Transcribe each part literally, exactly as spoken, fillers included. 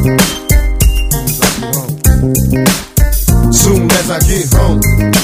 Soon as I get home.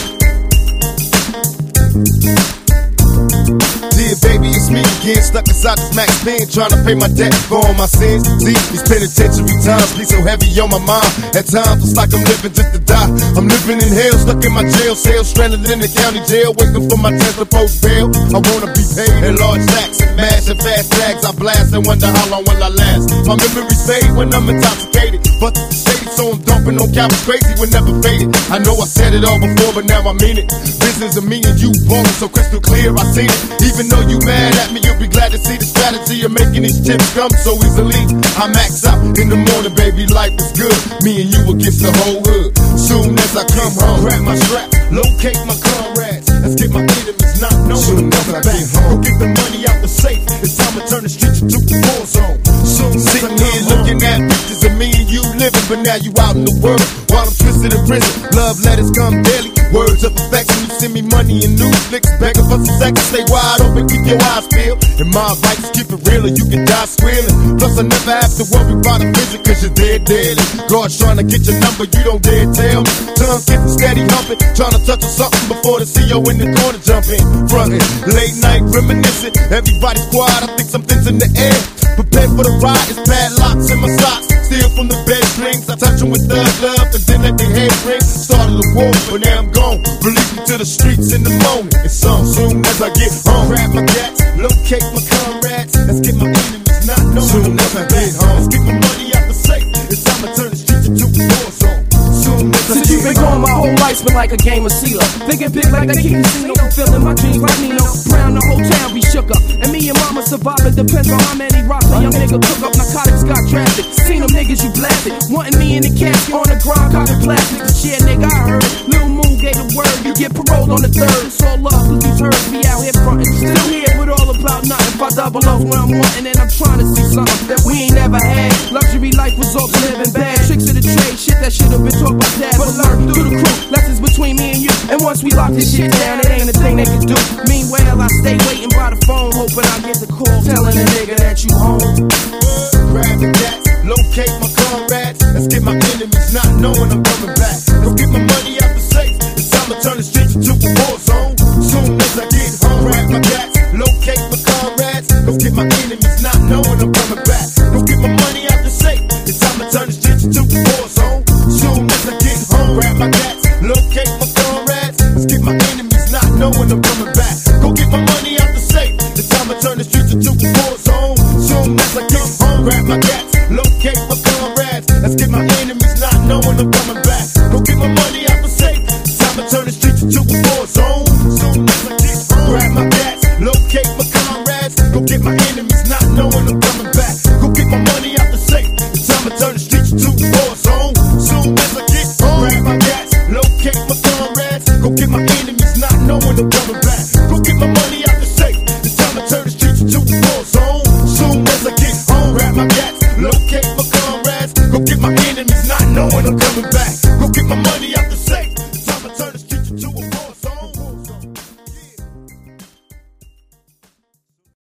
Dear baby, it's me again, stuck inside this max pen, trying to pay my debt for all my sins. See, these penitentiary times be so heavy on my mind. At times it's like I'm living just to die. I'm living in hell, stuck in my jail cell, stranded in the county jail, waiting for my tenth to post bail. I wanna be paid in large stacks and mash and fast tags. I blast and wonder how long will I last. My memories fade when I'm intoxicated, but the shady, so I'm dumping on cap is crazy, we're never faded. I know I said it all before, but now I mean it. Business of me and you ballin' so crystal clear, I seen it. Even though you mad at me, you'll be glad to see the strategy of making these chips come so easily. I max out in the morning, baby, life is good. Me and you against the whole hood. Soon as I come home, grab my strap, locate my comrades. Let's get my enemies not knowing. Soon as I get home, go get the money out the safe. It's time to turn the streets into a war zone. Soon as sitting here looking at pictures of me and you living, but now you out in the world while I'm twisted in prison. Love letters come daily, words of affection. You send me money and new flicks, begging for some seconds. Stay wide open, keep your eyes peeled. And my advice is keep it real or you can die squealing. Plus I never have to worry about a vision, cause you're dead daily. God's trying to get your number, you don't dare tell me. Tongue getting steady humping, trying to touch on something before the C E O in the corner jump in. Frontin', late night reminiscing, everybody's quiet, I think something's in the air. Prepared for the ride, it's padlocks in my socks. Steal from the bed strings, I touch them with thug love and then let their head ring. Started a war, but now I'm gone. Release me to the streets in the moment. It's on soon as I get home. Grab my gats, locate my comrades. Let's get my enemies not known. Soon as I get home, let's get my money out the safe. It's time to turn the streets into a war zone. Since you've been gone, my whole life's been like a game of CeeLo. Thinking big like that King Casino, feeling my dreams like Nino Brown, the whole town be shook up. And me and mama surviving depends on how many rocks a young nigga cook up. Narcotics got drafted, seen them niggas you blasted. Wanting me in the casket on the ground, copy plastic. Shit, nigga, I heard. Lil Moon gave the word, you get paroled on the third. It's all love, cause these herds be out here frontin'. Still here with all about nothing. If I double off where I'm wanting, and I'm trying to see something that we ain't never had. Luxury life results in living bad. Tricks of the trade, shit that should've been taught by dad. But learn through the crew, lessons between me and you. And once we lock this shit down, it ain't a thing they can do. Meanwhile, I stay waiting by the phone, hoping I get the call, telling a nigga that you home. Grab the gas, locate my comrades. Let's get my enemies not knowing I'm coming back. Let's get my money out the safe. It's time to turn the streets into a war zone. Soon as I get home, grab my gas, locate my comrades. Let's get my enemies not knowing I'm coming back. Let's get my money out the safe. It's time to turn the streets into a war zone. Soon as I get home, grab my gas, locate my comrades. Let's get my enemies not knowing I'm coming back. Go get my money out the safe. It's time to turn the streets into a war zone. Soon as I get home, grab my gas, locate my comrades. Let's get my enemies not knowing I'm coming back. Go get my money out the safe. It's time to turn the streets into a war zone. Soon as I get home, grab my gas, locate my comrades. Go get my enemies not knowing I'm coming back. Go get my money out the safe. It's time to turn the streets into a war zone. Soon as I get home, grab my gas, locate my comrades. Go get my